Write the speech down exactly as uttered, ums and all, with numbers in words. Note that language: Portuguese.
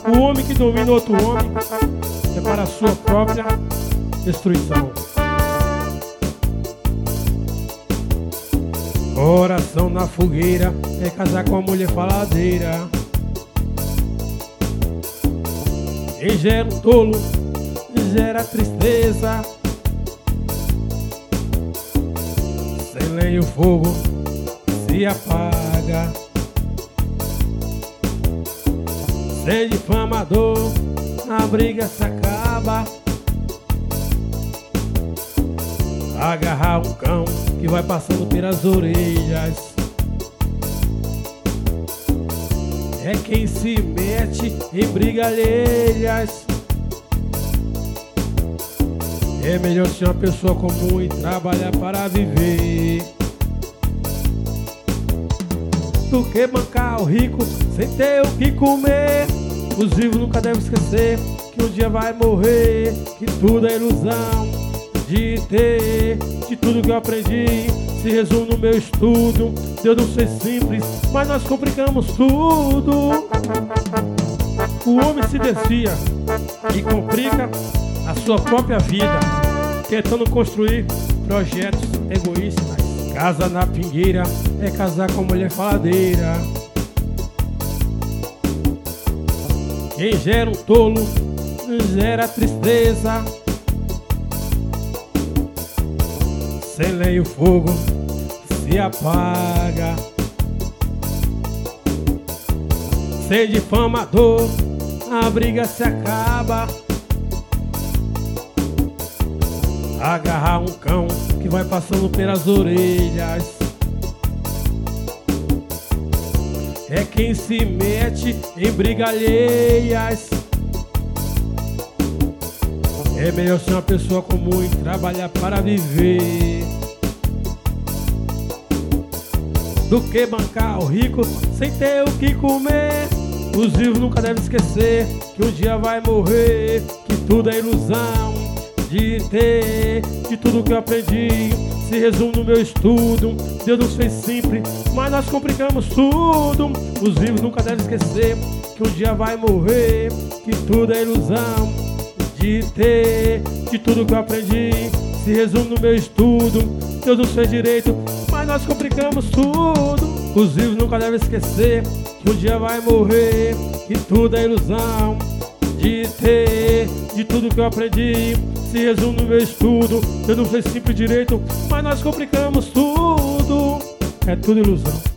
O homem que domina outro homem é para a sua própria destruição. Coração na fogueira é casar com a mulher faladeira. Quem gera um tolo gera tristeza. Sem lenha o fogo se apaga. Sem difamador a briga se acaba. Agarrar um cão que vai passando pelas orelhas é quem se mete em brigas alheias. É melhor ser uma pessoa comum e trabalhar para viver do que bancar o rico sem ter o que comer. Os vivos nunca devem esquecer que um dia vai morrer, que tudo é ilusão de ter. De tudo que eu aprendi se resume no meu estudo. Deus não ser simples, mas nós complicamos tudo. O homem se desvia e complica a sua própria vida, tentando construir projetos egoístas. Casa na pingueira é casar com a mulher faladeira. Quem gera um tolo gera tristeza. Sem lenha o fogo se apaga. Sem difamador a briga se acaba. Agarrar um cão que vai passando pelas orelhas é quem se mete em brigas alheias. É melhor ser uma pessoa comum e trabalhar para viver do que bancar o rico sem ter o que comer. Os vivos nunca devem esquecer que um dia vai morrer, que tudo é ilusão de ter. De tudo que eu aprendi se resume no meu estudo. Deus nos fez simples, mas nós complicamos tudo. Os vivos nunca devem esquecer que um dia vai morrer, que tudo é ilusão de ter. De tudo que eu aprendi se resume no meu estudo. Deus nos fez direito, mas nós complicamos tudo. Os vivos nunca devem esquecer que um dia vai morrer, que tudo é ilusão de ter. De tudo que eu aprendi se resume no meu estudo. Deus não fez simples direito, mas nós complicamos tudo. É tudo ilusão.